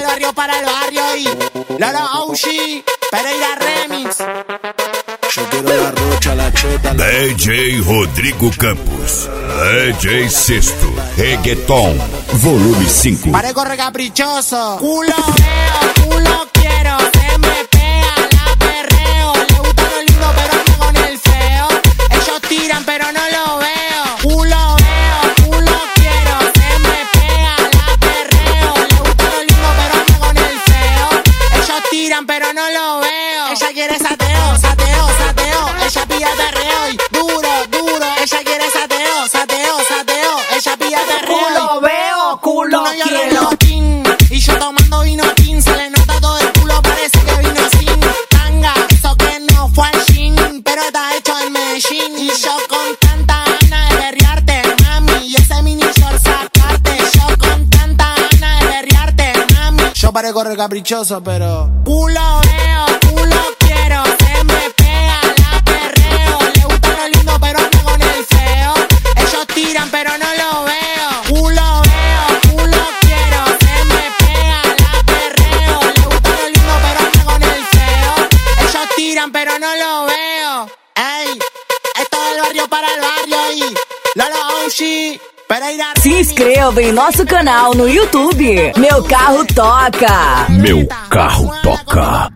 del barrio para el barrio y Lolo OG, Pereira Remix. Yo quiero la rocha, la chota. DJ Rodrigo Campos, DJ Sesto, Reggaeton, volume 5. Pareco recaprichoso, culo veo, culo quiero, se me pega, la perreo. Le gusta lo lindo pero ando con el feo. Ellos tiran pero no lo veo. Culo veo, culo quiero, se me pega, la perreo. Le gusta lo lindo pero ando con el feo. Ellos tiran pero no lo veo. Ella quiere sateo, sateo, sateo. Ella pilla perreo y duro, duro. Ella quiere sateo, sateo, sateo. Ella pilla perreo. Culo veo, culo quiero. Y yo tomando vino tin, se le nota todo el culo, parece que vino sin tanga. Eso que no fue al gym, pero está hecho en Medellín. Y yo con tanta gana de berrearte, mami, y ese mini short sacarte. Yo con tanta gana de berrearte, mami. Yo parezco recaprichoso, pero culo veo, culo quiero, se me pega, la perreo. Le gusta lo lindo, pero ando con el feo. Ellos tiran, pero no lo veo. Culo veo, culo quiero, se me pega, la perreo. Le gusta lo lindo, pero ando con el feo. Ellos tiran, pero no lo veo. Ey, esto del barrio para el barrio y Lolo OG, Pereira. Se inscreva em nosso canal no YouTube. Meu Carro Toca. Meu Carro Toca.